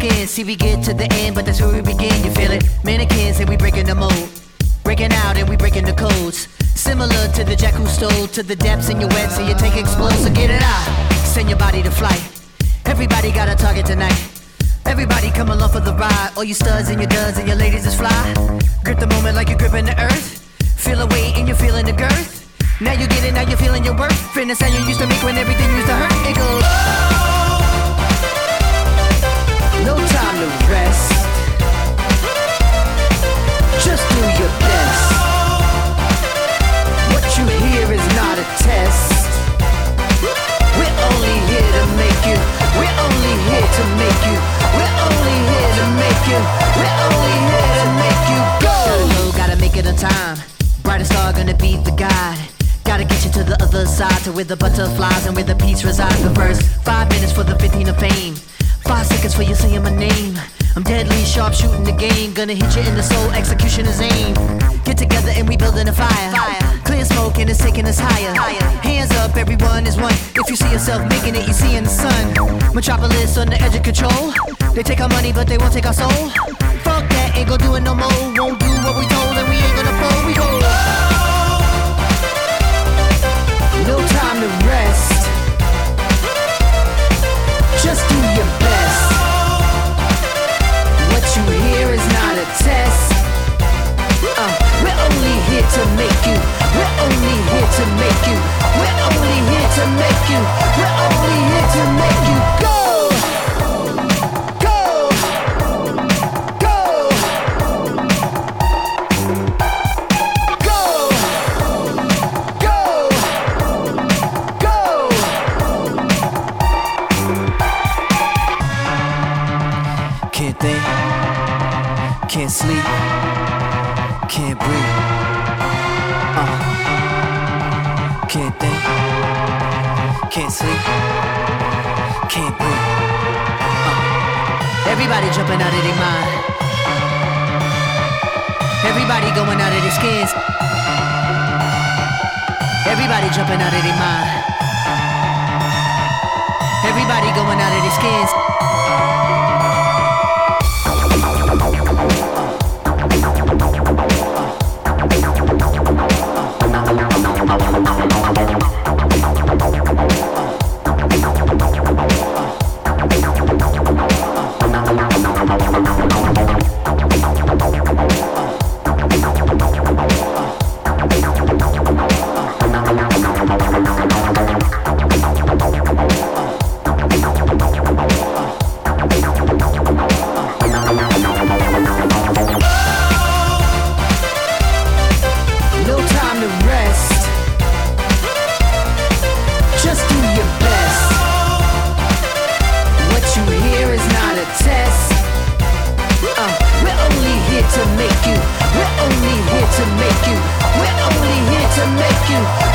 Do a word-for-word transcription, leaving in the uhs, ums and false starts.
skin. See, we get to the end, but that's where we begin. You feel it? Mannequins and we breaking the mold, breaking out and we breaking the codes. Similar to the jack who stole to the depths in your wet, so you take explode. So get it out, send your body to flight. Everybody got a target tonight. Everybody come along for the ride. All you studs and your duds and your ladies is fly. Grip the moment like you're gripping the earth. Feel the weight and you're feeling the girth. Now you get it, now you're feeling your worth. Fitness how you used to make when everything used to hurt. It goes, no time to rest. Just do your best. What you hear is not a test. We're only here to make you. We're only here to make you. We're only here to make you. We're only here to make you go. Gotta go, gotta make it on time. Brightest star gonna be the guide. Gotta get you to the other side, to where the butterflies and where the peace resides. But first, five minutes for the fifteen of fame. Five seconds for you saying my name. I'm deadly sharp shooting the game. Gonna hit you in the soul, execution is aim. Get together and we building a fire. Clear smoke and it's taking us higher. Hands up, everyone is one. If you see yourself making it, you see in the sun. Metropolis on the edge of control. They take our money but they won't take our soul. Fuck that, ain't gon' do it no more. Won't do what we told and we ain't gonna fold. We go, no time to rest. Just do your best. What you hear is not a test. uh, We're only here to make you. We're only here to make you. We're only here to make you. We're only here to make you go. Go. Go. Go. Go. Go. Can't think, can't sleep, can't breathe. Uh. Can't think, can't sleep, can't breathe. Uh. Everybody jumping out of their mind. Everybody going out of their skins. Everybody jumping out of their mind. Everybody going out of their skins. To make you, we're only here to make you. We're only here to make you.